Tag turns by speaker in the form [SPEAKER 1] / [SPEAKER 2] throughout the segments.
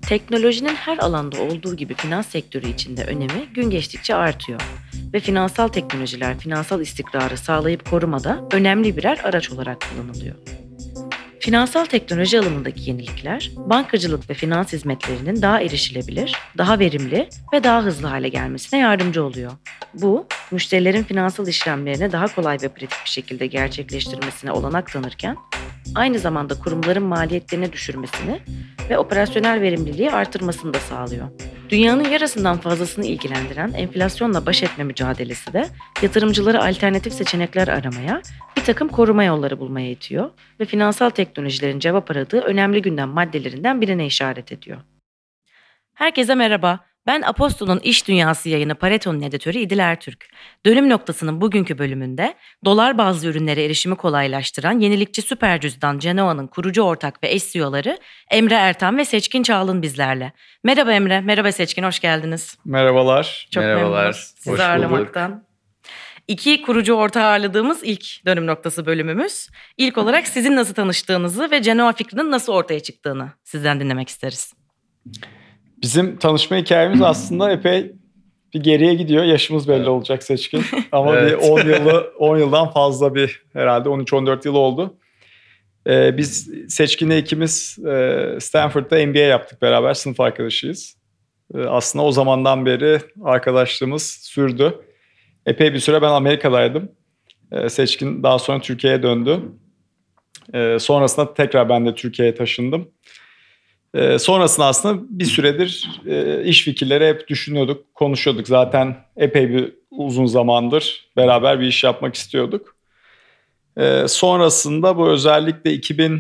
[SPEAKER 1] Teknolojinin her alanda olduğu gibi finans sektörü içinde önemi gün geçtikçe artıyor ve finansal teknolojiler finansal istikrarı sağlayıp korumada önemli birer araç olarak kullanılıyor. Finansal teknoloji alanındaki yenilikler, bankacılık ve finans hizmetlerinin daha erişilebilir, daha verimli ve daha hızlı hale gelmesine yardımcı oluyor. Bu, müşterilerin finansal işlemlerini daha kolay ve pratik bir şekilde gerçekleştirmesine olanak tanırken, aynı zamanda kurumların maliyetlerini düşürmesini ve operasyonel verimliliği artırmasını da sağlıyor. Dünyanın yarısından fazlasını ilgilendiren enflasyonla baş etme mücadelesi de yatırımcıları alternatif seçenekler aramaya, bir takım koruma yolları bulmaya itiyor ve finansal teknolojilerin cevap aradığı önemli gündem maddelerinden birine işaret ediyor. Herkese merhaba. Ben Aposto'nun İş Dünyası yayını Pareto'nun editörü İdil Ertürk. Dönüm Noktası'nın bugünkü bölümünde dolar bazlı ürünlere erişimi kolaylaştıran yenilikçi süper cüzdan Genoa'nın kurucu ortak ve eş CEO'ları Emre Ertan ve Seçkin Çağlın bizlerle. Merhaba Emre, merhaba Seçkin, hoş geldiniz.
[SPEAKER 2] Merhabalar.
[SPEAKER 1] Çok
[SPEAKER 3] Merhabalar,
[SPEAKER 1] memnunuz sizi
[SPEAKER 3] hoş
[SPEAKER 1] ağırlamaktan. İki kurucu ortağı ağırladığımız ilk Dönüm Noktası bölümümüz. İlk olarak sizin nasıl tanıştığınızı ve Genoa fikrinin nasıl ortaya çıktığını sizden dinlemek isteriz.
[SPEAKER 2] Bizim tanışma hikayemiz aslında epey bir geriye gidiyor. Yaşımız belli olacak Seçkin. Ama
[SPEAKER 3] Evet.
[SPEAKER 2] bir 10 yıldan fazla bir herhalde 13-14 yıl oldu. Biz Seçkin'le ikimiz Stanford'da MBA yaptık beraber. Sınıf arkadaşıyız. Aslında o zamandan beri arkadaşlığımız sürdü. Epey bir süre ben Amerika'daydım. Seçkin daha sonra Türkiye'ye döndü. Sonrasında tekrar ben de Türkiye'ye taşındım. Sonrasında aslında bir süredir iş fikirleri hep düşünüyorduk, konuşuyorduk. Zaten epey bir uzun zamandır beraber bir iş yapmak istiyorduk. Sonrasında bu özellikle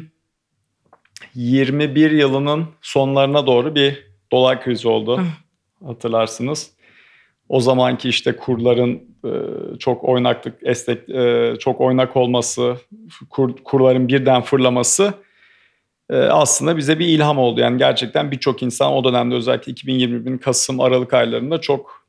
[SPEAKER 2] 2021 yılının sonlarına doğru bir dolar krizi oldu. Hatırlarsınız. O zamanki işte kurların çok çok oynak olması, kurların birden fırlaması aslında bize bir ilham oldu. Yani gerçekten birçok insan o dönemde özellikle 2021'in Kasım, Aralık aylarında çok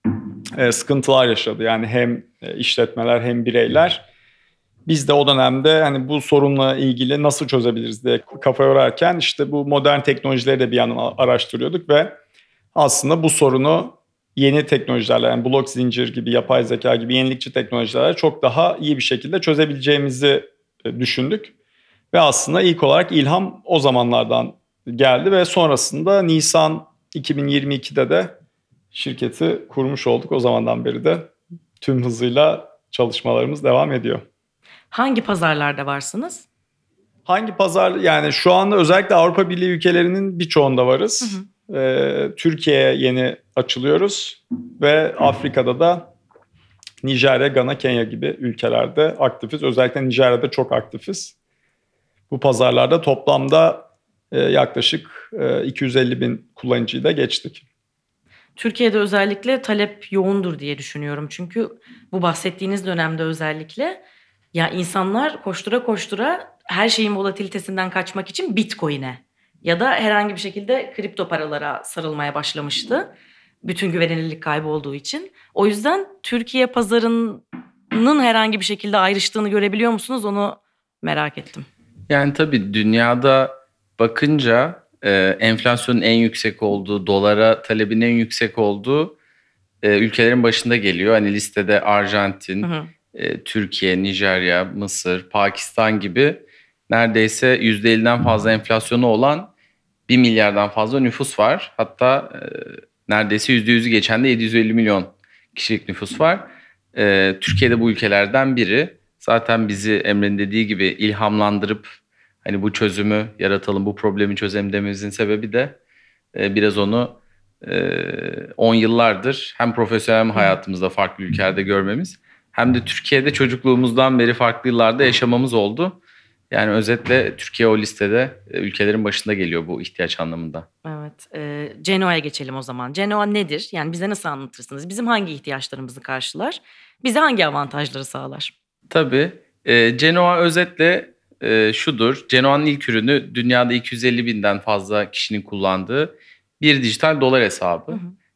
[SPEAKER 2] sıkıntılar yaşadı. Yani hem işletmeler hem bireyler. Biz de o dönemde hani bu sorunla ilgili nasıl çözebiliriz diye kafa yorarken işte bu modern teknolojileri de bir yandan araştırıyorduk ve aslında bu sorunu yeni teknolojilerle, yani blok zincir gibi, yapay zeka gibi yenilikçi teknolojilerle çok daha iyi bir şekilde çözebileceğimizi düşündük. Ve aslında ilk olarak ilham o zamanlardan geldi ve sonrasında Nisan 2022'de de şirketi kurmuş olduk. O zamandan beri de tüm hızıyla çalışmalarımız devam ediyor.
[SPEAKER 1] Hangi pazarlarda varsınız?
[SPEAKER 2] Hangi pazar? Yani şu anda özellikle Avrupa Birliği ülkelerinin birçoğunda varız. Türkiye'ye yeni açılıyoruz ve Afrika'da da Nijerya, Gana, Kenya gibi ülkelerde aktifiz. Özellikle Nijerya'da çok aktifiz. Bu pazarlarda toplamda yaklaşık 250 bin kullanıcıyı da geçtik.
[SPEAKER 1] Türkiye'de özellikle talep yoğundur diye düşünüyorum. Çünkü bu bahsettiğiniz dönemde özellikle ya insanlar koştura koştura her şeyin volatilitesinden kaçmak için Bitcoin'e ya da herhangi bir şekilde kripto paralara sarılmaya başlamıştı. Bütün güvenilirlik kaybı olduğu için. O yüzden Türkiye pazarının herhangi bir şekilde ayrıştığını görebiliyor musunuz? Onu merak ettim.
[SPEAKER 3] Yani tabii dünyada bakınca enflasyonun en yüksek olduğu, dolara talebin en yüksek olduğu ülkelerin başında geliyor. Hani listede Arjantin, Türkiye, Nijerya, Mısır, Pakistan gibi neredeyse %50'den fazla enflasyonu olan 1 milyardan fazla nüfus var. Hatta neredeyse %100'ü geçen de 750 milyon kişilik nüfus var. Türkiye'de bu ülkelerden biri. Zaten bizi Emre'nin dediği gibi ilhamlandırıp hani bu çözümü yaratalım, bu problemi çözelim dememizin sebebi de biraz onu 10 yıllardır hem profesyonel hayatımızda farklı ülkelerde görmemiz hem de Türkiye'de çocukluğumuzdan beri farklı yıllarda yaşamamız oldu. Yani özetle Türkiye o listede ülkelerin başında geliyor bu ihtiyaç anlamında.
[SPEAKER 1] Evet. Genoa'ya geçelim o zaman. Genoa nedir? Yani bize nasıl anlatırsınız? Bizim hangi ihtiyaçlarımızı karşılar? Bize hangi avantajları sağlar?
[SPEAKER 3] Tabii. Genoa özetle şudur. Genoa'nın ilk ürünü dünyada 250 binden fazla kişinin kullandığı bir dijital dolar hesabı.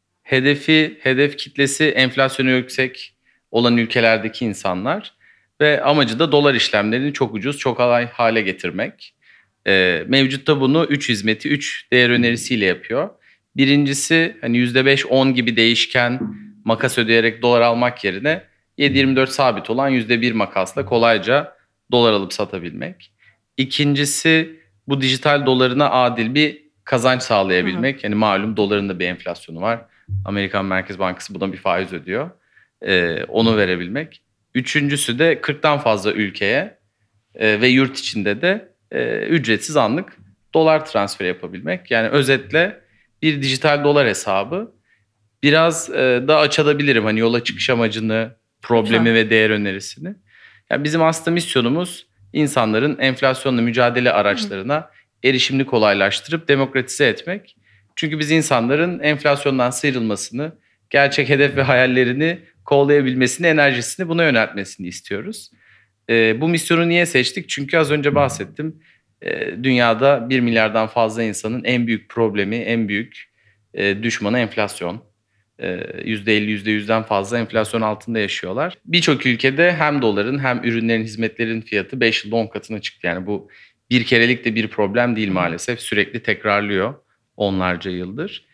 [SPEAKER 3] Hedef kitlesi enflasyonu yüksek olan ülkelerdeki insanlar ve amacı da dolar işlemlerini çok ucuz, çok kolay hale getirmek. Mevcutta bunu 3 hizmeti 3 değer önerisiyle yapıyor. Birincisi hani %5-10 gibi değişken makas ödeyerek dolar almak yerine 7-24 sabit olan %1 makasla kolayca dolar alıp satabilmek. İkincisi bu dijital dolarına adil bir kazanç sağlayabilmek. Yani malum doların da bir enflasyonu var. Amerikan Merkez Bankası buna bir faiz ödüyor. Onu verebilmek. Üçüncüsü de 40'tan fazla ülkeye ve yurt içinde de ücretsiz anlık dolar transferi yapabilmek. Yani özetle bir dijital dolar hesabı. Biraz da açabilirim hani yola çıkış amacını, problemi
[SPEAKER 1] Lütfen.
[SPEAKER 3] ve değer önerisini. Yani bizim aslında misyonumuz insanların enflasyonla mücadele araçlarına erişimini kolaylaştırıp demokratize etmek. Çünkü biz insanların enflasyondan sıyrılmasını, gerçek hedef ve hayallerini kovalayabilmesini, enerjisini buna yöneltmesini istiyoruz. Bu misyonu niye seçtik? Çünkü az önce bahsettim. Dünyada 1 milyardan fazla insanın en büyük problemi, en büyük düşmanı enflasyon. %50, %100'den fazla enflasyon altında yaşıyorlar. Birçok ülkede hem doların hem ürünlerin, hizmetlerin fiyatı 5 yılda 10 katına çıktı. Yani bu bir kerelik de bir problem değil maalesef. Sürekli tekrarlıyor onlarca yıldır.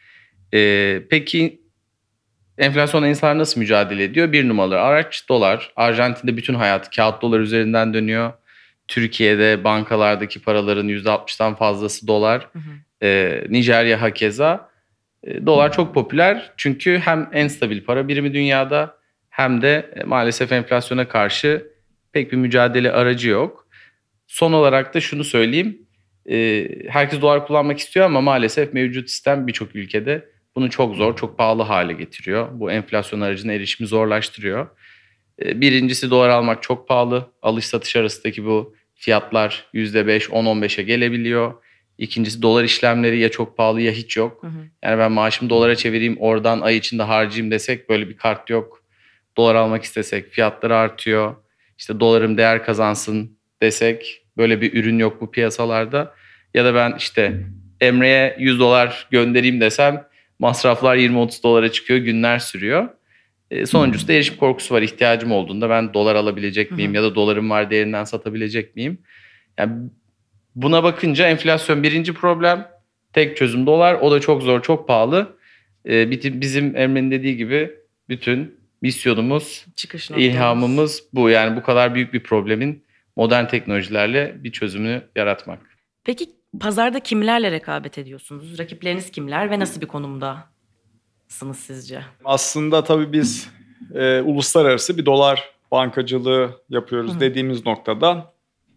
[SPEAKER 3] Peki enflasyonla insanlar nasıl mücadele ediyor? Bir numaralı araç dolar. Arjantin'de bütün hayatı kağıt dolar üzerinden dönüyor. Türkiye'de bankalardaki paraların %60'tan fazlası dolar. Nijerya hakeza. Dolar çok popüler çünkü hem en stabil para birimi dünyada hem de maalesef enflasyona karşı pek bir mücadele aracı yok. Son olarak da şunu söyleyeyim. Herkes dolar kullanmak istiyor ama maalesef mevcut sistem birçok ülkede bunu çok zor, çok pahalı hale getiriyor. Bu enflasyon aracına erişimi zorlaştırıyor. Birincisi dolar almak çok pahalı. Alış satış arasındaki bu fiyatlar %5, 10-15'e gelebiliyor. İkincisi dolar işlemleri ya çok pahalı ya hiç yok. Yani ben maaşımı dolara çevireyim oradan ay içinde harcayayım desek böyle bir kart yok. Dolar almak istesek fiyatları artıyor. İşte dolarım değer kazansın desek böyle bir ürün yok bu piyasalarda. Ya da ben işte Emre'ye 100 dolar göndereyim desem masraflar 20-30 dolara çıkıyor, günler sürüyor. Sonuncusu da erişim korkusu var. İhtiyacım olduğunda ben dolar alabilecek miyim ya da dolarım var değerinden satabilecek miyim? Yani buna bakınca enflasyon birinci problem. Tek çözüm dolar. O da çok zor, çok pahalı. Bizim Emre'nin dediği gibi bütün misyonumuz,
[SPEAKER 1] Çıkış noktamız.
[SPEAKER 3] ilhamımız bu. Yani bu kadar büyük bir problemin modern teknolojilerle bir çözümünü yaratmak.
[SPEAKER 1] Peki pazarda kimlerle rekabet ediyorsunuz? Rakipleriniz kimler ve nasıl bir konumdasınız sizce?
[SPEAKER 2] Aslında tabii biz uluslararası bir dolar bankacılığı yapıyoruz dediğimiz noktada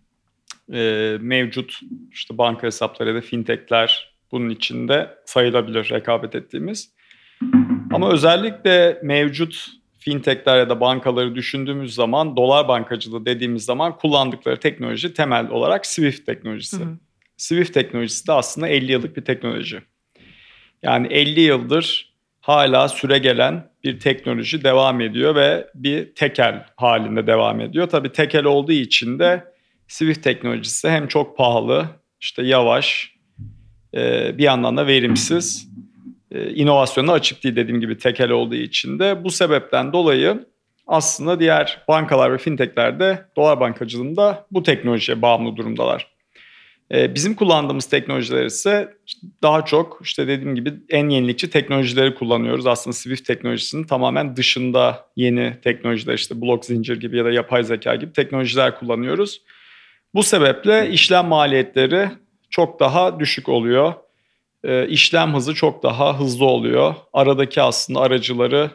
[SPEAKER 2] mevcut işte banka hesapları ya da fintechler bunun içinde sayılabilir rekabet ettiğimiz. Ama özellikle mevcut fintechler ya da bankaları düşündüğümüz zaman dolar bankacılığı dediğimiz zaman kullandıkları teknoloji temel olarak Swift teknolojisi. Swift teknolojisi de aslında 50 yıllık bir teknoloji. Yani 50 yıldır hala süregelen bir teknoloji devam ediyor ve bir tekel halinde devam ediyor. Tabii tekel olduğu için de Swift teknolojisi hem çok pahalı, işte yavaş, bir yandan da verimsiz, inovasyona açık değil dediğim gibi tekel olduğu için de bu sebepten dolayı aslında diğer bankalar ve fintechler de dolar bankacılığında bu teknolojiye bağımlı durumdalar. Bizim kullandığımız teknolojiler ise daha çok işte dediğim gibi en yenilikçi teknolojileri kullanıyoruz. Aslında Swift teknolojisinin tamamen dışında yeni teknolojiler işte blok zincir gibi ya da yapay zeka gibi teknolojiler kullanıyoruz. Bu sebeple işlem maliyetleri çok daha düşük oluyor. İşlem hızı çok daha hızlı oluyor. Aradaki aslında aracıları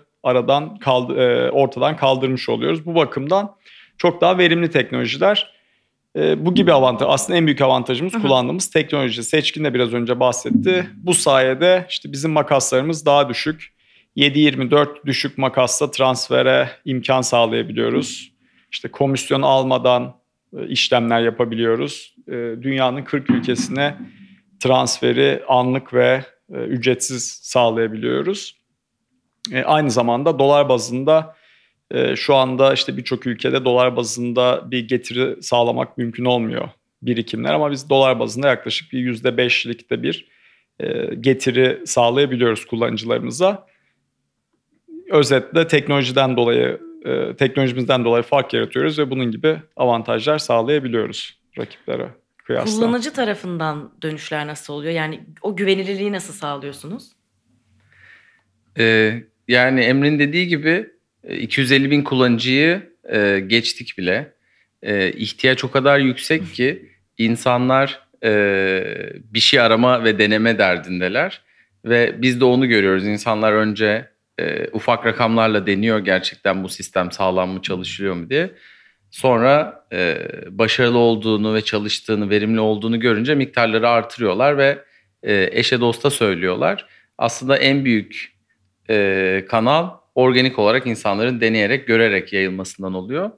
[SPEAKER 2] ortadan kaldırmış oluyoruz. Bu bakımdan çok daha verimli teknolojiler. Bu gibi avantaj aslında en büyük avantajımız kullandığımız teknoloji. Seçkin de biraz önce bahsetti. Bu sayede işte bizim makaslarımız daha düşük. 7-24 düşük makasla transfere imkan sağlayabiliyoruz. İşte komisyon almadan işlemler yapabiliyoruz. Dünyanın 40 ülkesine transferi anlık ve ücretsiz sağlayabiliyoruz. Aynı zamanda dolar bazında şu anda işte birçok ülkede dolar bazında bir getiri sağlamak mümkün olmuyor birikimler ama biz dolar bazında yaklaşık bir %5'likte bir getiri sağlayabiliyoruz kullanıcılarımıza. Özetle teknolojimizden dolayı fark yaratıyoruz ve bunun gibi avantajlar sağlayabiliyoruz rakiplere kıyasla.
[SPEAKER 1] Kullanıcı tarafından dönüşler nasıl oluyor? Yani o güvenilirliği nasıl sağlıyorsunuz?
[SPEAKER 3] Yani Emre'nin dediği gibi 250 bin kullanıcıyı geçtik bile. İhtiyaç o kadar yüksek ki insanlar bir şey arama ve deneme derdindeler. Ve biz de onu görüyoruz. İnsanlar önce ufak rakamlarla deniyor gerçekten bu sistem sağlam mı çalışıyor mu diye. Sonra başarılı olduğunu ve çalıştığını, verimli olduğunu görünce miktarları artırıyorlar ve eşe dosta söylüyorlar. Aslında en büyük kanal organik olarak insanların deneyerek, görerek yayılmasından oluyor.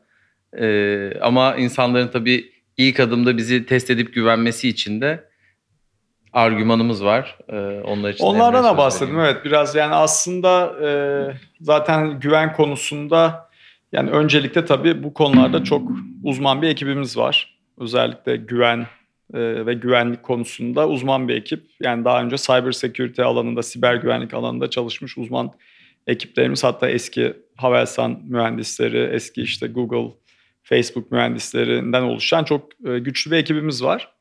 [SPEAKER 3] Ama insanların tabii ilk adımda bizi test edip güvenmesi için de argümanımız var. Onlar için
[SPEAKER 2] Onlardan
[SPEAKER 3] Emre'ye
[SPEAKER 2] da
[SPEAKER 3] söz
[SPEAKER 2] bahsettim,
[SPEAKER 3] vereyim.
[SPEAKER 2] evet, biraz yani aslında zaten güven konusunda yani öncelikle tabii bu konularda çok uzman bir ekibimiz var. Özellikle güven ve güvenlik konusunda uzman bir ekip. Yani daha önce cyber security alanında, siber güvenlik alanında çalışmış uzman ekiplerimiz, hatta eski Havelsan mühendisleri, eski işte Google, Facebook mühendislerinden oluşan çok güçlü bir ekibimiz var.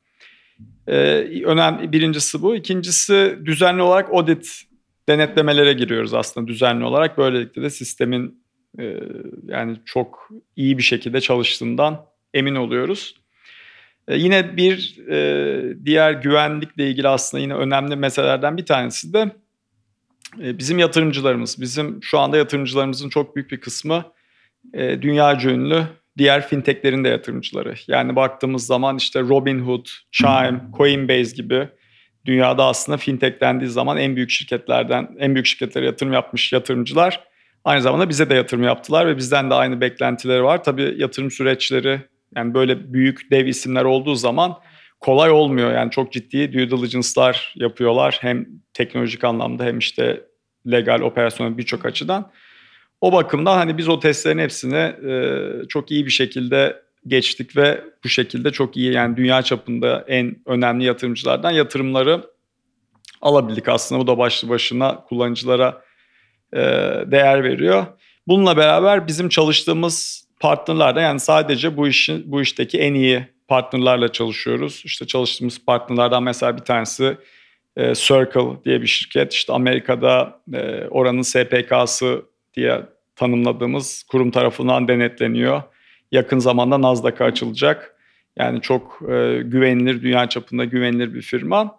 [SPEAKER 2] Önemli birincisi bu. İkincisi düzenli olarak audit denetlemelere giriyoruz aslında düzenli olarak. Böylelikle de sistemin yani çok iyi bir şekilde çalıştığından emin oluyoruz. Yine bir diğer güvenlikle ilgili aslında yine önemli meselelerden bir tanesi de bizim yatırımcılarımız. Bizim şu anda yatırımcılarımızın çok büyük bir kısmı dünyaca ünlü diğer fintechlerin de yatırımcıları. Yani baktığımız zaman işte Robinhood, Chime, Coinbase gibi dünyada aslında fintech dendiği zaman en büyük şirketlere yatırım yapmış yatırımcılar aynı zamanda bize de yatırım yaptılar ve bizden de aynı beklentileri var. Tabii yatırım süreçleri yani böyle büyük dev isimler olduğu zaman kolay olmuyor. Yani çok ciddi due diligence'lar yapıyorlar hem teknolojik anlamda hem işte legal, operasyonel birçok açıdan. O bakımdan hani biz o testlerin hepsini çok iyi bir şekilde geçtik ve bu şekilde çok iyi yani dünya çapında en önemli yatırımcılardan yatırımları alabildik aslında. Bu da başlı başına kullanıcılara değer veriyor. Bununla beraber bizim çalıştığımız partnerlerden yani sadece bu işteki en iyi partnerlerle çalışıyoruz. İşte çalıştığımız partnerlerden mesela bir tanesi Circle diye bir şirket. İşte Amerika'da oranın SPK'sı diye tanımladığımız kurum tarafından denetleniyor. Yakın zamanda Nasdaq'a açılacak. Yani çok güvenilir, dünya çapında güvenilir bir firma.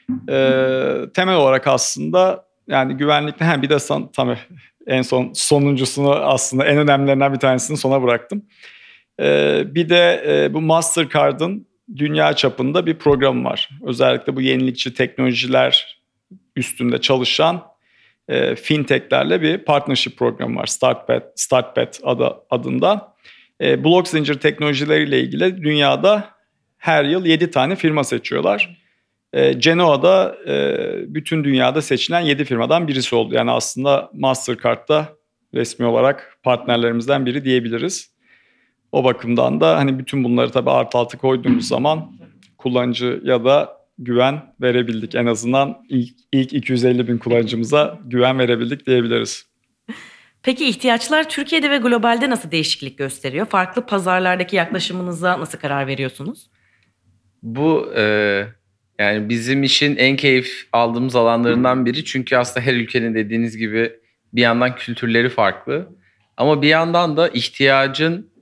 [SPEAKER 2] Temel olarak aslında yani güvenlikte hem bir de tabii en sonuncusunu aslında en önemlilerinden bir tanesini sona bıraktım. Bir de bu Mastercard'ın dünya çapında bir programı var. Özellikle bu yenilikçi teknolojiler üstünde çalışan fintechlerle bir partnership programı var. StartPath adında. Blok zincir teknolojileriyle ilgili dünyada her yıl 7 tane firma seçiyorlar. Genoa'da bütün dünyada seçilen 7 firmadan birisi oldu. Yani aslında Mastercard'da resmi olarak partnerlerimizden biri diyebiliriz. O bakımdan da hani bütün bunları tabii alt koyduğumuz zaman kullanıcıya da güven verebildik. En azından ilk 250 bin kullanıcımıza güven verebildik diyebiliriz.
[SPEAKER 1] Peki ihtiyaçlar Türkiye'de ve globalde nasıl değişiklik gösteriyor? Farklı pazarlardaki yaklaşımınıza nasıl karar veriyorsunuz?
[SPEAKER 3] Bu yani bizim işin en keyif aldığımız alanlarından biri. Çünkü aslında her ülkenin dediğiniz gibi bir yandan kültürleri farklı. Ama bir yandan da ihtiyacın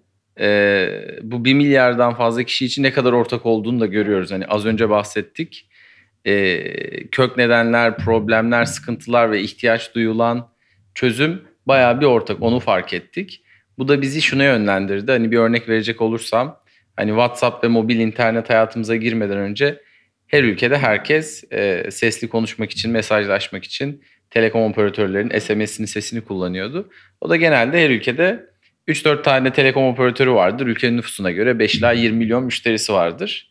[SPEAKER 3] bu 1 milyardan fazla kişi için ne kadar ortak olduğunu da görüyoruz. Hani az önce bahsettik. Kök nedenler, problemler, sıkıntılar ve ihtiyaç duyulan çözüm bayağı bir ortak. Onu fark ettik. Bu da bizi şuna yönlendirdi. Hani bir örnek verecek olursam, hani WhatsApp ve mobil internet hayatımıza girmeden önce her ülkede herkes sesli konuşmak için, mesajlaşmak için telekom operatörlerinin SMS'ini, sesini kullanıyordu. O da genelde her ülkede 3-4 tane telekom operatörü vardır. Ülkenin nüfusuna göre 5 ila 20 milyon müşterisi vardır.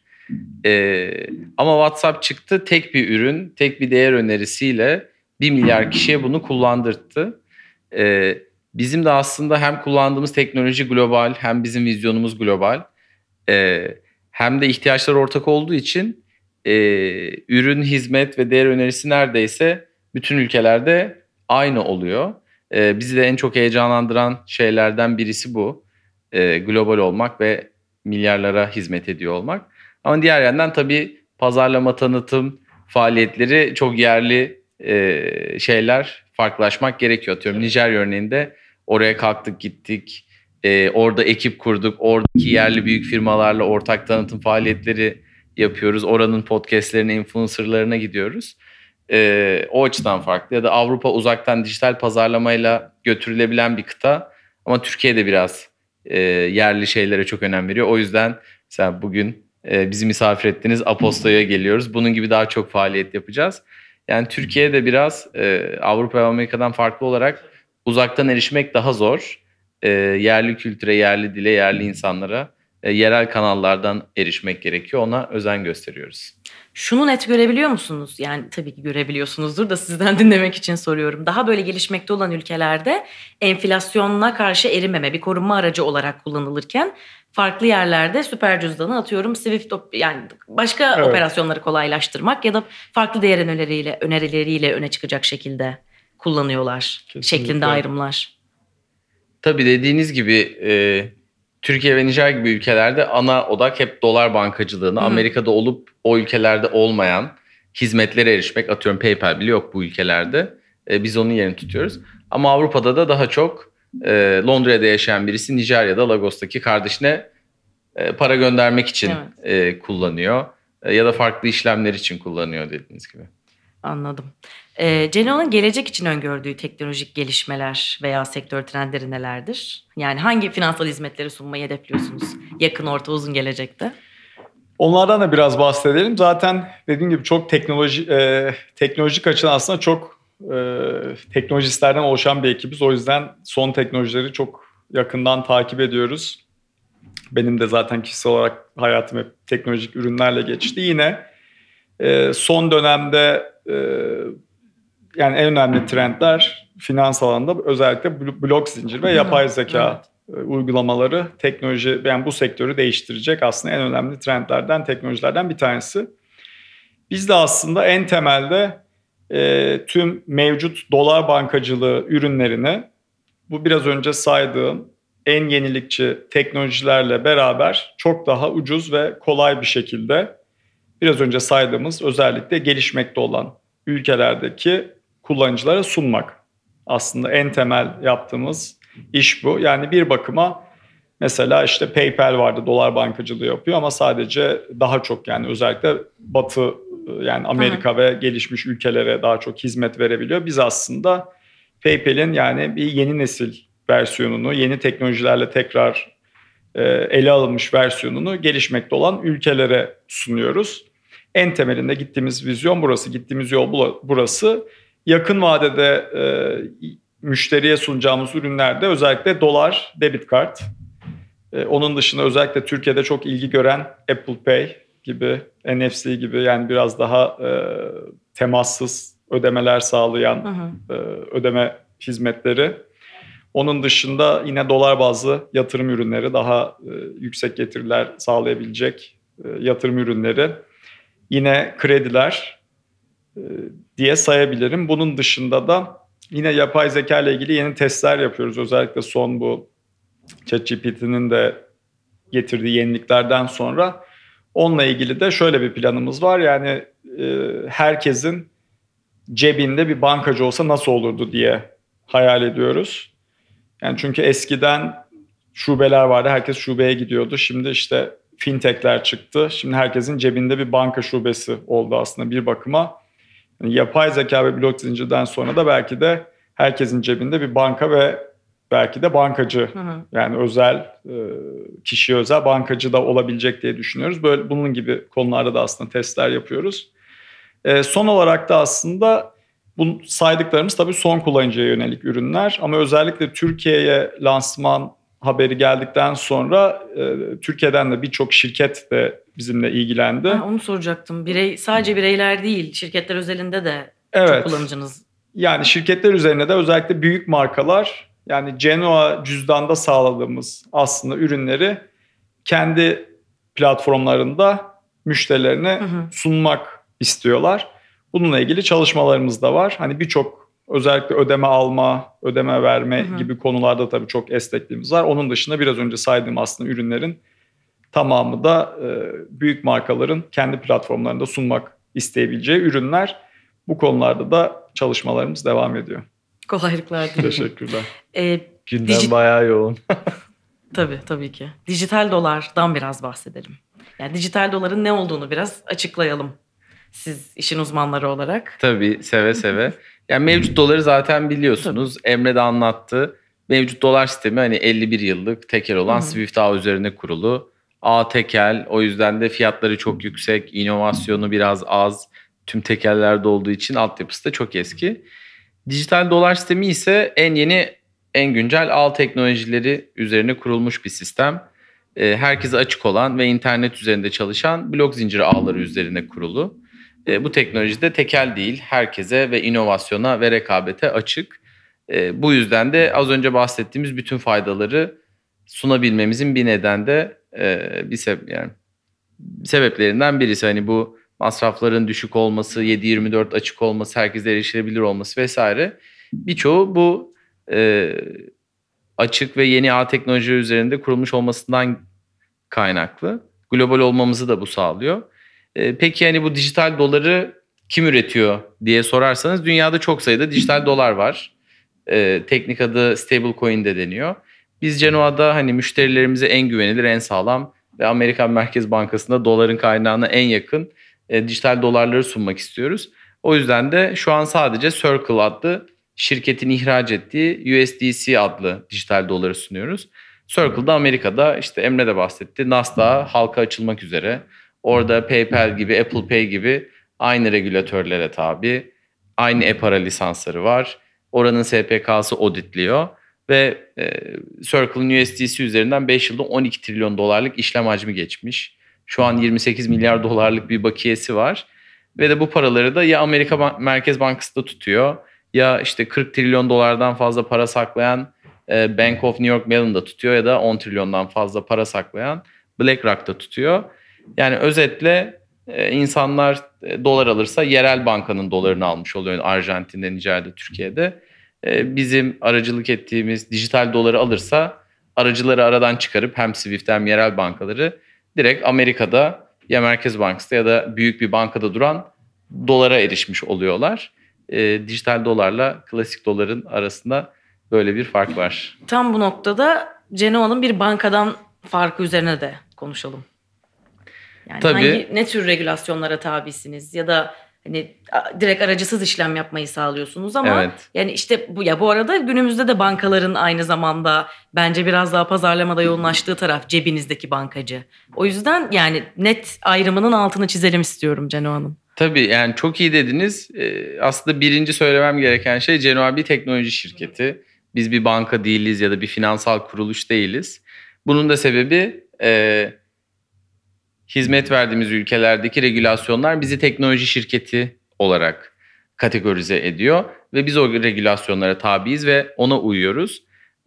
[SPEAKER 3] Ama WhatsApp çıktı, tek bir ürün, tek bir değer önerisiyle 1 milyar kişiye bunu kullandırttı. Bizim de aslında hem kullandığımız teknoloji global, hem bizim vizyonumuz global, hem de ihtiyaçlar ortak olduğu için ürün, hizmet ve değer önerisi neredeyse bütün ülkelerde aynı oluyor. Bizi de en çok heyecanlandıran şeylerden birisi bu. Global olmak ve milyarlara hizmet ediyor olmak. Ama diğer yandan tabii pazarlama, tanıtım faaliyetleri çok yerli şeyler, farklılaşmak gerekiyor. Atıyorum Nijerya örneğinde oraya kalktık gittik. Orada ekip kurduk. Oradaki yerli büyük firmalarla ortak tanıtım faaliyetleri yapıyoruz. Oranın podcastlerine, influencerlarına gidiyoruz. O açıdan farklı. Ya da Avrupa uzaktan dijital pazarlamayla götürülebilen bir kıta. Ama Türkiye'de biraz yerli şeylere çok önem veriyor. O yüzden mesela bugün bizi misafir ettiniz. Aposto'ya geliyoruz. Bunun gibi daha çok faaliyet yapacağız. Yani Türkiye'de biraz Avrupa ve Amerika'dan farklı olarak uzaktan erişmek daha zor. Yerli kültüre, yerli dile, yerli insanlara yerel kanallardan erişmek gerekiyor. Ona özen gösteriyoruz.
[SPEAKER 1] Şunu net görebiliyor musunuz? Yani tabii ki görebiliyorsunuzdur da sizden dinlemek için soruyorum. Daha böyle gelişmekte olan ülkelerde enflasyona karşı erimeme bir korunma aracı olarak kullanılırken farklı yerlerde süper cüzdanı atıyorum yani başka
[SPEAKER 2] Evet.
[SPEAKER 1] operasyonları kolaylaştırmak ya da farklı değer önerileriyle öne çıkacak şekilde kullanıyorlar
[SPEAKER 2] Kesinlikle.
[SPEAKER 1] şeklinde ayrımlar.
[SPEAKER 3] Tabii dediğiniz gibi Türkiye ve Nijer gibi ülkelerde ana odak hep dolar bankacılığına, Amerika'da olup o ülkelerde olmayan hizmetlere erişmek. Atıyorum PayPal bile yok bu ülkelerde. Biz onun yerini tutuyoruz. Ama Avrupa'da da daha çok Londra'da yaşayan birisi Nijerya'da Lagos'taki kardeşine para göndermek için kullanıyor. Ya da farklı işlemler için kullanıyor dediğiniz gibi.
[SPEAKER 1] Anladım. Genoa'nın gelecek için öngördüğü teknolojik gelişmeler veya sektör trendleri nelerdir? Yani hangi finansal hizmetleri sunmayı hedefliyorsunuz yakın, orta, uzun gelecekte?
[SPEAKER 2] Onlardan da biraz bahsedelim. Zaten dediğim gibi çok teknolojik açıdan aslında çok teknolojistlerden oluşan bir ekibiz. O yüzden son teknolojileri çok yakından takip ediyoruz. Benim de zaten kişisel olarak hayatım hep teknolojik ürünlerle geçti. Yine son dönemde yani en önemli trendler finans alanında özellikle blok zincir ve yapay zeka uygulamaları teknoloji, yani bu sektörü değiştirecek aslında en önemli trendlerden, teknolojilerden bir tanesi. Biz de aslında en temelde tüm mevcut dolar bankacılığı ürünlerini bu biraz önce saydığım en yenilikçi teknolojilerle beraber çok daha ucuz ve kolay bir şekilde biraz önce saydığımız özellikle gelişmekte olan ülkelerdeki kullanıcılara sunmak. Aslında en temel yaptığımız iş bu. Yani bir bakıma mesela işte PayPal vardı, dolar bankacılığı yapıyor ama sadece daha çok yani özellikle Batı, yani Amerika ve gelişmiş ülkelere daha çok hizmet verebiliyor. Biz aslında PayPal'in yani bir yeni nesil versiyonunu, yeni teknolojilerle tekrar ele alınmış versiyonunu gelişmekte olan ülkelere sunuyoruz. En temelinde gittiğimiz vizyon burası, gittiğimiz yol burası. Yakın vadede müşteriye sunacağımız ürünlerde özellikle dolar, debit kart. Onun dışında özellikle Türkiye'de çok ilgi gören Apple Pay gibi, NFC gibi yani biraz daha temassız ödemeler sağlayan ödeme hizmetleri. Onun dışında yine dolar bazlı yatırım ürünleri, daha yüksek getiriler sağlayabilecek yatırım ürünleri. Yine krediler diye sayabilirim. Bunun dışında da yine yapay zeka ile ilgili yeni testler yapıyoruz. Özellikle son bu ChatGPT'nin de getirdiği yeniliklerden sonra. Onunla ilgili de şöyle bir planımız var. Yani herkesin cebinde bir bankacı olsa nasıl olurdu diye hayal ediyoruz. Yani çünkü eskiden şubeler vardı. Herkes şubeye gidiyordu. Şimdi işte fintechler çıktı. Şimdi herkesin cebinde bir banka şubesi oldu aslında bir bakıma. Yani yapay zeka ve blok zincirden sonra da belki de herkesin cebinde bir banka ve belki de bankacı, yani özel kişiye özel bankacı da olabilecek diye düşünüyoruz. Böyle bunun gibi konularda da aslında testler yapıyoruz. Son olarak da aslında bu saydıklarımız tabii son kullanıcıya yönelik ürünler ama özellikle Türkiye'ye lansman haberi geldikten sonra Türkiye'den de birçok şirket de bizimle ilgilendi.
[SPEAKER 1] Onu soracaktım. Sadece bireyler değil, şirketler özelinde de
[SPEAKER 2] evet,
[SPEAKER 1] çok kullanıcınız.
[SPEAKER 2] Yani şirketler üzerine de özellikle büyük markalar, yani Genoa cüzdanda sağladığımız aslında ürünleri kendi platformlarında müşterilerine sunmak istiyorlar. Bununla ilgili çalışmalarımız da var. Hani birçok özellikle ödeme alma, ödeme verme gibi konularda tabii çok esnekliğimiz var. Onun dışında biraz önce saydığım aslında ürünlerin tamamı da büyük markaların kendi platformlarında sunmak isteyebileceği ürünler. Bu konularda da çalışmalarımız devam ediyor.
[SPEAKER 1] Kolaylıklar dilerim.
[SPEAKER 2] Teşekkürler.
[SPEAKER 3] Gündem bayağı yoğun.
[SPEAKER 1] Tabii ki. Dijital dolardan biraz bahsedelim. Yani dijital doların ne olduğunu biraz açıklayalım. Siz işin uzmanları olarak.
[SPEAKER 3] Tabii, seve seve. Yani mevcut doları zaten biliyorsunuz. Emre de anlattı. Mevcut dolar sistemi hani 51 yıllık tekel olan Swift ağ üzerine kurulu. Ağ tekel, o yüzden de fiyatları çok yüksek, inovasyonu biraz az. Tüm tekellerde olduğu için altyapısı da çok eski. Dijital dolar sistemi ise en yeni, en güncel ağ teknolojileri üzerine kurulmuş bir sistem. Herkese açık olan ve internet üzerinde çalışan blok zinciri ağları üzerine kurulu. Bu teknoloji de tekel değil, herkese ve inovasyona ve rekabete açık. Bu yüzden de az önce bahsettiğimiz bütün faydaları sunabilmemizin bir neden de yani sebeplerinden birisi. Hani bu masrafların düşük olması, 7/24 açık olması, herkese erişilebilir olması vesaire. Birçoğu bu açık ve yeni ağ teknolojileri üzerinde kurulmuş olmasından kaynaklı. Global olmamızı da bu sağlıyor. Peki hani bu dijital doları kim üretiyor diye sorarsanız dünyada çok sayıda dijital dolar var. Teknik adı stablecoin de deniyor. Biz Genoa'da hani müşterilerimize en güvenilir, en sağlam ve Amerikan Merkez Bankası'nda doların kaynağına en yakın dijital dolarları sunmak istiyoruz. O yüzden de şu an sadece Circle adlı şirketin ihraç ettiği USDC adlı dijital doları sunuyoruz. Circle'da Amerika'da, işte Emre de bahsetti, Nasdaq'a halka açılmak üzere. Orada PayPal gibi, Apple Pay gibi aynı regülatörlere tabi. Aynı e-para lisansları var. Oranın SPK'sı auditliyor. Ve Circle'ın USDC üzerinden 5 yılda 12 trilyon dolarlık işlem hacmi geçmiş. Şu an 28 milyar dolarlık bir bakiyesi var. Ve de bu paraları da ya Amerika Merkez Bankası da tutuyor, ya işte 40 trilyon dolardan fazla para saklayan Bank of New York Mellon'da tutuyor, ya da 10 trilyondan fazla para saklayan BlackRock'ta tutuyor. Yani özetle insanlar dolar alırsa yerel bankanın dolarını almış oluyor, Arjantin'de, Nijer'de, Türkiye'de. Bizim aracılık ettiğimiz dijital doları alırsa aracıları aradan çıkarıp hem Swift hem yerel bankaları direkt Amerika'da ya Merkez Bankası'da ya da büyük bir bankada duran dolara erişmiş oluyorlar. Dijital dolarla klasik doların arasında böyle bir fark var.
[SPEAKER 1] Tam bu noktada Genoa'nın bir bankadan farkı üzerine de konuşalım. Yani
[SPEAKER 3] Tabii.
[SPEAKER 1] ne tür regülasyonlara tabisiniz ya da hani direkt aracısız işlem yapmayı sağlıyorsunuz ama
[SPEAKER 3] Evet.
[SPEAKER 1] yani işte bu arada günümüzde de bankaların aynı zamanda bence biraz daha pazarlamada yoğunlaştığı taraf cebinizdeki bankacı. O yüzden yani net ayrımının altını çizelim istiyorum Genoa Hanım.
[SPEAKER 3] Tabii, yani çok iyi dediniz. Aslında birinci söylemem gereken şey, Genoa bir teknoloji şirketi. Biz bir banka değiliz ya da bir finansal kuruluş değiliz. Bunun da sebebi hizmet verdiğimiz ülkelerdeki regülasyonlar bizi teknoloji şirketi olarak kategorize ediyor. Ve biz o regülasyonlara tabiiz ve ona uyuyoruz.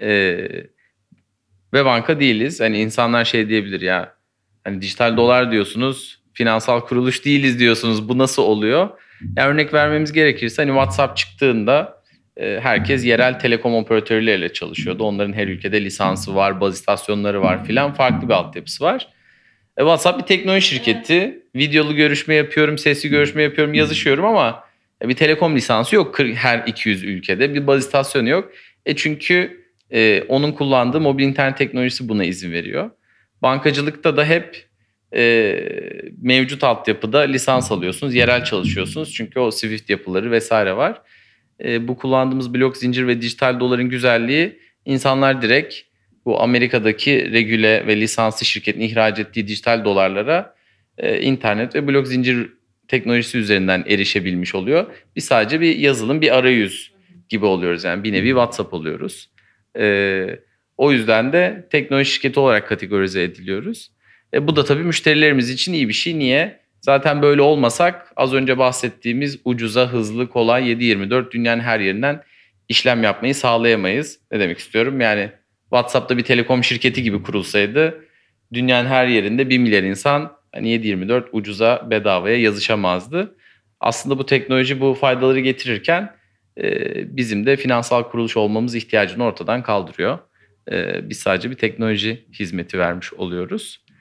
[SPEAKER 3] Ve banka değiliz. Hani insanlar şey diyebilir ya, hani dijital dolar diyorsunuz, finansal kuruluş değiliz diyorsunuz. Bu nasıl oluyor? Yani örnek vermemiz gerekirse hani WhatsApp çıktığında herkes yerel telekom operatörleriyle çalışıyordu. Onların her ülkede lisansı var, baz istasyonları var filan, farklı bir altyapısı var. WhatsApp bir teknoloji şirketi. Videolu görüşme yapıyorum, sesli görüşme yapıyorum, yazışıyorum ama bir telekom lisansı yok her 200 ülkede. Bir baz istasyonu yok. Çünkü onun kullandığı mobil internet teknolojisi buna izin veriyor. Bankacılıkta da hep mevcut altyapıda lisans alıyorsunuz, yerel çalışıyorsunuz. Çünkü o Swift yapıları vesaire var. Bu kullandığımız blok zincir ve dijital doların güzelliği, insanlar direkt bu Amerika'daki regüle ve lisanslı şirketin ihraç ettiği dijital dolarlara internet ve blok zincir teknolojisi üzerinden erişebilmiş oluyor. Biz sadece bir yazılım, bir arayüz gibi oluyoruz. Yani bir nevi WhatsApp oluyoruz. O yüzden de teknoloji şirketi olarak kategorize ediliyoruz. Bu da tabii müşterilerimiz için iyi bir şey. Niye? Zaten böyle olmasak az önce bahsettiğimiz ucuza, hızlı, kolay 7/24 dünyanın her yerinden işlem yapmayı sağlayamayız. Ne demek istiyorum? Yani WhatsApp'ta bir telekom şirketi gibi kurulsaydı dünyanın her yerinde 1 milyar insan hani 7/24 ucuza, bedavaya yazışamazdı. Aslında bu teknoloji bu faydaları getirirken bizim de finansal kuruluş olmamız ihtiyacını ortadan kaldırıyor. Biz sadece bir teknoloji hizmeti vermiş oluyoruz.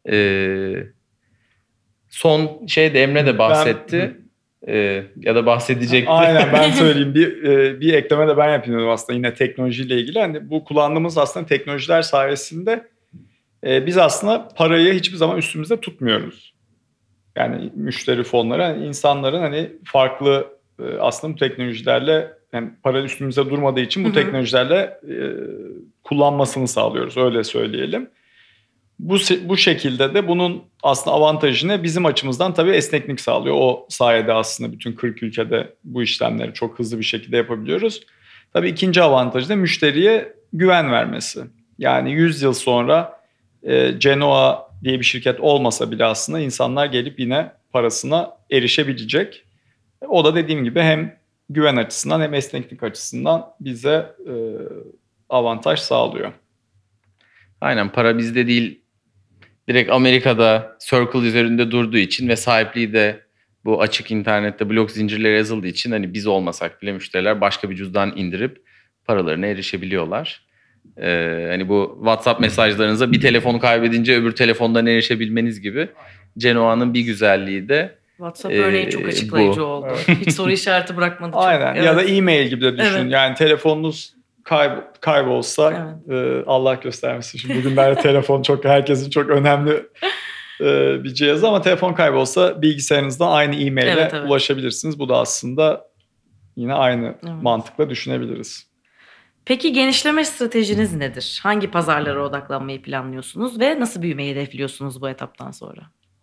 [SPEAKER 3] Son şey de Emre de bahsetti. Ya da bahsedecekti.
[SPEAKER 2] Aynen, ben söyleyeyim. Bir ekleme de ben yapıyorum aslında yine teknolojiyle ilgili. Hani bu kullandığımız aslında teknolojiler sayesinde biz aslında parayı hiçbir zaman üstümüzde tutmuyoruz. Yani müşteri fonları, hani insanların hani farklı aslında bu teknolojilerle, yani para üstümüzde durmadığı için bu teknolojilerle kullanmasını sağlıyoruz, öyle söyleyelim. Bu şekilde de bunun aslında avantajı ne? Bizim açımızdan tabii esneklik sağlıyor. O sayede aslında bütün 40 ülkede bu işlemleri çok hızlı bir şekilde yapabiliyoruz. Tabii ikinci avantajı da müşteriye güven vermesi. Yani 100 yıl sonra Genoa diye bir şirket olmasa bile aslında insanlar gelip yine parasına erişebilecek. O da dediğim gibi hem güven açısından hem esneklik açısından bize avantaj sağlıyor.
[SPEAKER 3] Aynen, para bizde değil. Direkt Amerika'da Circle üzerinde durduğu için ve sahipliği de bu açık internette blok zincirleri yazıldığı için hani biz olmasak bile müşteriler başka bir cüzdan indirip paralarına erişebiliyorlar. Hani bu WhatsApp mesajlarınıza bir telefonu kaybedince öbür telefondan erişebilmeniz gibi Genoa'nın bir güzelliği de
[SPEAKER 1] WhatsApp örneği çok açıklayıcı oldu. Hiç soru işareti bırakmadı.
[SPEAKER 2] Aynen.
[SPEAKER 1] Evet.
[SPEAKER 2] Ya da e-mail gibi de düşün.
[SPEAKER 1] Evet.
[SPEAKER 2] Yani telefonunuz kaybolsa Allah göstermesin. Şimdi bugünlerde telefon çok, herkesin çok önemli bir cihazı, ama telefon kaybolsa bilgisayarınızdan aynı e-maile ulaşabilirsiniz. Bu da aslında yine aynı mantıkla düşünebiliriz.
[SPEAKER 1] Peki genişleme stratejiniz nedir? Hangi pazarlara odaklanmayı planlıyorsunuz ve nasıl büyümeyi hedefliyorsunuz bu etaptan sonra?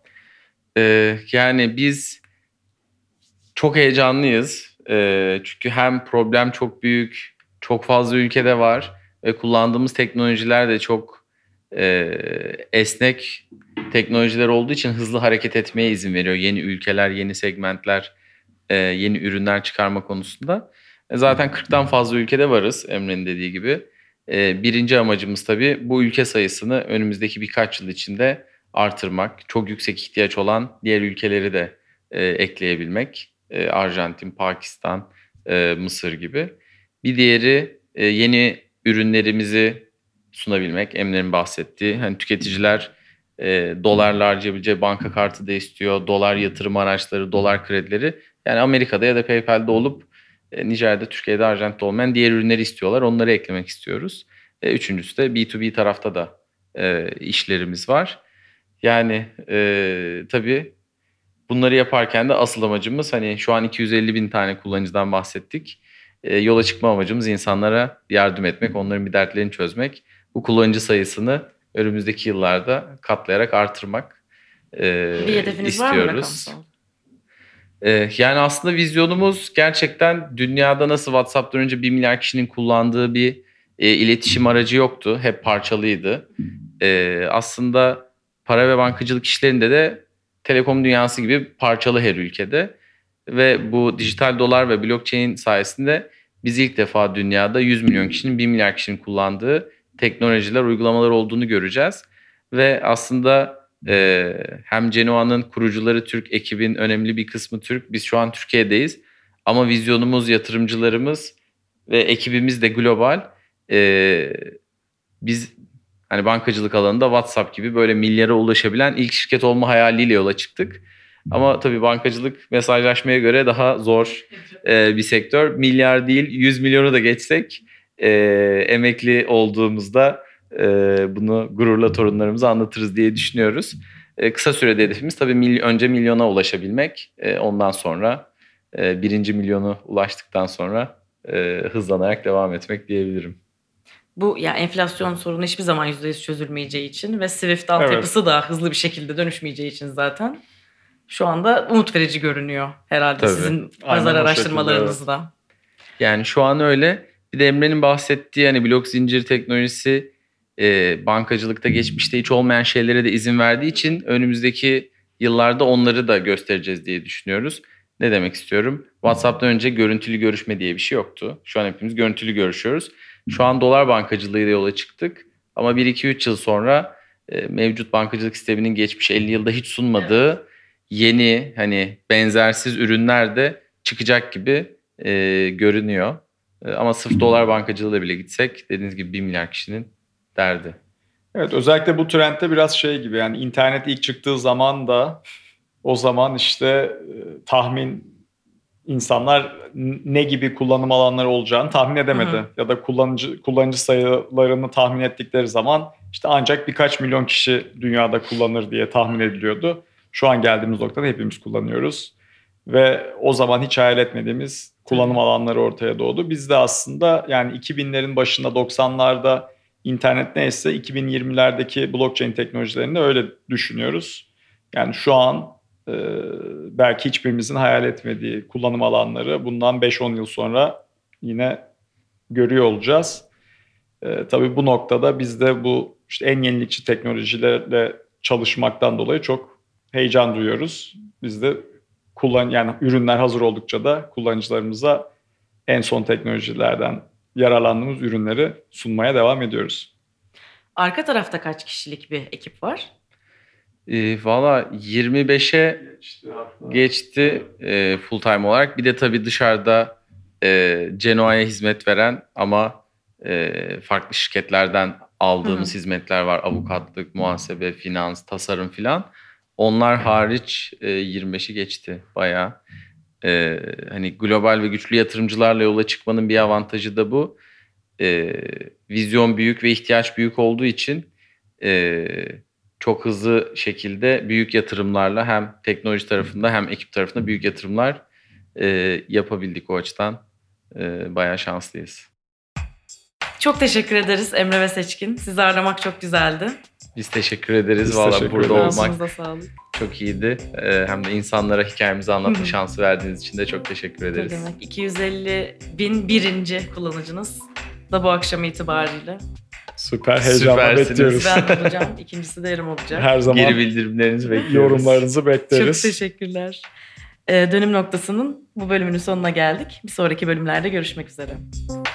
[SPEAKER 3] Yani biz çok heyecanlıyız. Çünkü hem problem çok büyük, çok fazla ülkede var ve kullandığımız teknolojiler de çok esnek teknolojiler olduğu için hızlı hareket etmeye izin veriyor. Yeni ülkeler, yeni segmentler, yeni ürünler çıkarma konusunda. Zaten 40'tan fazla ülkede varız Emre'nin dediği gibi. Birinci amacımız tabii bu ülke sayısını önümüzdeki birkaç yıl içinde artırmak. Çok yüksek ihtiyaç olan diğer ülkeleri de ekleyebilmek. Arjantin, Pakistan, Mısır gibi. Bir diğeri yeni ürünlerimizi sunabilmek. Emre'nin bahsettiği. Hani tüketiciler dolarla harcayabileceği banka kartı da istiyor. Dolar yatırım araçları, dolar kredileri. Yani Amerika'da ya da PayPal'de olup Nijer'de, Türkiye'de, Arjantin'de olmayan diğer ürünleri istiyorlar. Onları eklemek istiyoruz. Üçüncüsü de B2B tarafta da işlerimiz var. Yani tabii bunları yaparken de asıl amacımız, hani şu an 250 bin tane kullanıcıdan bahsettik. Yola çıkma amacımız insanlara yardım etmek, onların bir dertlerini çözmek. Bu kullanıcı sayısını önümüzdeki yıllarda katlayarak artırmak
[SPEAKER 1] Bir hedefiniz
[SPEAKER 3] istiyoruz.
[SPEAKER 1] var mı rakamsal?
[SPEAKER 3] Yani aslında vizyonumuz gerçekten dünyada nasıl WhatsApp'tan önce 1 milyar kişinin kullandığı bir iletişim aracı yoktu. Hep parçalıydı. Aslında para ve bankacılık işlerinde de telekom dünyası gibi parçalı her ülkede. Ve bu dijital dolar ve blockchain sayesinde biz ilk defa dünyada 100 milyon kişinin 1 milyar kişinin kullandığı teknolojiler, uygulamalar olduğunu göreceğiz. Ve aslında hem Genoa'nın kurucuları Türk, ekibin önemli bir kısmı Türk. Biz şu an Türkiye'deyiz ama vizyonumuz, yatırımcılarımız ve ekibimiz de global. Biz hani bankacılık alanında WhatsApp gibi böyle milyara ulaşabilen ilk şirket olma hayaliyle yola çıktık. Ama tabii bankacılık mesajlaşmaya göre daha zor bir sektör. Milyar değil, 100 milyonu da geçsek emekli olduğumuzda bunu gururla torunlarımıza anlatırız diye düşünüyoruz. Kısa sürede hedefimiz tabii önce milyona ulaşabilmek. Ondan sonra birinci milyonu ulaştıktan sonra hızlanarak devam etmek diyebilirim.
[SPEAKER 1] Bu ya enflasyon sorunu hiçbir zaman %100 çözülmeyeceği için ve Swift altyapısı da hızlı bir şekilde dönüşmeyeceği için zaten şu anda umut verici görünüyor herhalde
[SPEAKER 3] Tabii.
[SPEAKER 1] sizin pazar araştırmalarınızda.
[SPEAKER 3] Yani şu an öyle. Bir de Emre'nin bahsettiği hani blok zincir teknolojisi bankacılıkta geçmişte hiç olmayan şeylere de izin verdiği için önümüzdeki yıllarda onları da göstereceğiz diye düşünüyoruz. Ne demek istiyorum? WhatsApp'tan önce görüntülü görüşme diye bir şey yoktu. Şu an hepimiz görüntülü görüşüyoruz. Şu an dolar bankacılığıyla yola çıktık. Ama 1-2-3 yıl sonra mevcut bankacılık sisteminin geçmiş 50 yılda hiç sunmadığı yeni hani benzersiz ürünler de çıkacak gibi görünüyor. Ama sırf dolar bankacılığıyla bile gitsek dediğiniz gibi 1 milyar kişinin derdi.
[SPEAKER 2] Evet, özellikle bu trendde biraz şey gibi, yani internet ilk çıktığı zaman da o zaman işte tahmin insanlar ne gibi kullanım alanları olacağını tahmin edemedi. Ya da kullanıcı sayılarını tahmin ettikleri zaman işte ancak birkaç milyon kişi dünyada kullanır diye tahmin ediliyordu. Şu an geldiğimiz noktada hepimiz kullanıyoruz. Ve o zaman hiç hayal etmediğimiz kullanım alanları ortaya doğdu. Biz de aslında yani 2000'lerin başında 90'larda internet neyse 2020'lerdeki blockchain teknolojilerini öyle düşünüyoruz. Yani şu an belki hiçbirimizin hayal etmediği kullanım alanları bundan 5-10 yıl sonra yine görüyor olacağız. Tabii bu noktada biz de bu işte en yenilikçi teknolojilerle çalışmaktan dolayı çok heyecan duyuyoruz. Biz de yani ürünler hazır oldukça da kullanıcılarımıza en son teknolojilerden yararlandığımız ürünleri sunmaya devam ediyoruz.
[SPEAKER 1] Arka tarafta kaç kişilik bir ekip var?
[SPEAKER 3] Valla 25'e geçti full time olarak. Bir de tabii dışarıda Genoa'ya hizmet veren ama farklı şirketlerden aldığımız hizmetler var. Avukatlık, muhasebe, finans, tasarım filan. Onlar hariç 25'i geçti bayağı. Hani global ve güçlü yatırımcılarla yola çıkmanın bir avantajı da bu. Vizyon büyük ve ihtiyaç büyük olduğu için çok hızlı şekilde büyük yatırımlarla hem teknoloji tarafında hem ekip tarafında büyük yatırımlar yapabildik o açıdan. Bayağı şanslıyız.
[SPEAKER 1] Çok teşekkür ederiz Emre ve Seçkin. Sizi ağırlamak çok güzeldi.
[SPEAKER 3] Biz teşekkür ederiz.
[SPEAKER 2] Biz
[SPEAKER 3] Valla
[SPEAKER 2] teşekkür
[SPEAKER 3] burada
[SPEAKER 2] ederiz.
[SPEAKER 3] olmak
[SPEAKER 1] Ağzınıza sağlık.
[SPEAKER 3] çok iyiydi. Hem de insanlara hikayemizi anlatma şansı verdiğiniz için de çok teşekkür
[SPEAKER 1] Ne
[SPEAKER 3] ederiz.
[SPEAKER 1] demek? 250.001. kullanıcınız da bu akşam itibariyle.
[SPEAKER 2] Süper, heyecanla
[SPEAKER 3] Süpersiniz.
[SPEAKER 2] bekliyoruz.
[SPEAKER 1] Ben olacağım. İkincisi de Erim olacak.
[SPEAKER 2] Her zaman
[SPEAKER 3] Geri bildirimlerinizi bekliyoruz.
[SPEAKER 2] yorumlarınızı bekleriz.
[SPEAKER 1] Çok teşekkürler. Dönüm noktasının bu bölümünün sonuna geldik. Bir sonraki bölümlerde görüşmek üzere.